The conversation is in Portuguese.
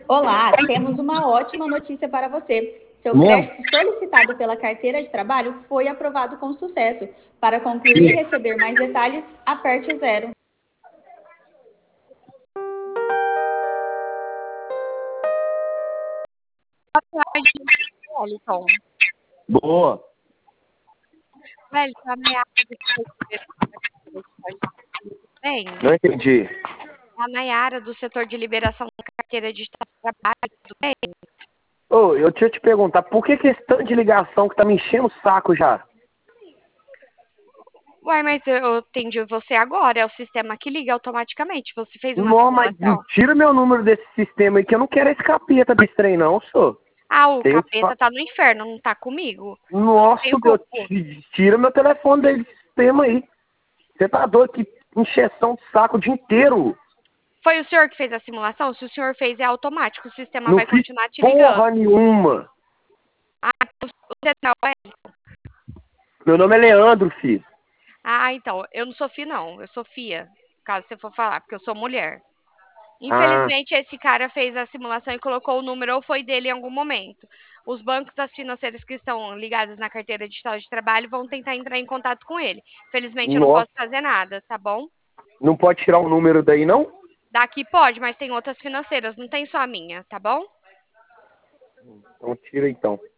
Olá, temos uma ótima notícia para você. Seu Mesmo? crédito solicitado pela carteira de trabalho foi aprovado com sucesso. Para concluir e receber mais detalhes, aperte o zero. Tarde, Wellington. Boa. Wellington, ameaça bem? Não entendi. A Nayara do setor de liberação da carteira de trabalho, tudo bem? Ô, eu tinha te perguntar, por que esse tanto de ligação que tá me enchendo o saco já? Uai, mas eu atendi você agora, é o sistema que liga automaticamente. Você fez uma Não, mas simulação? tira meu número desse sistema aí, que eu não quero esse capeta desse trem, não, senhor. Ah, o Tem- capeta tá no inferno, não tá comigo? Nossa, Tenho Deus, culpa. tira meu telefone desse sistema aí. Você tá doido, que encheção de saco o dia inteiro. Foi o senhor que fez a simulação? Se o senhor fez, é automático, o sistema Não vai fiz continuar te ligando. porra nenhuma. Ah, você não é? Meu nome é Leandro, filho. Ah, então, eu não sou Fia, não, eu sou Fia, caso você for falar, porque eu sou mulher. Ah, Infelizmente, esse cara fez a simulação e colocou o número ou foi dele em algum momento. Os bancos, as financeiras que estão ligadas na carteira digital de trabalho vão tentar entrar em contato com ele. Felizmente, eu não nossa. posso fazer nada, tá bom? Não pode tirar o número daí, não? Daqui pode, mas tem outras financeiras, não tem só a minha, tá bom? Então tira então.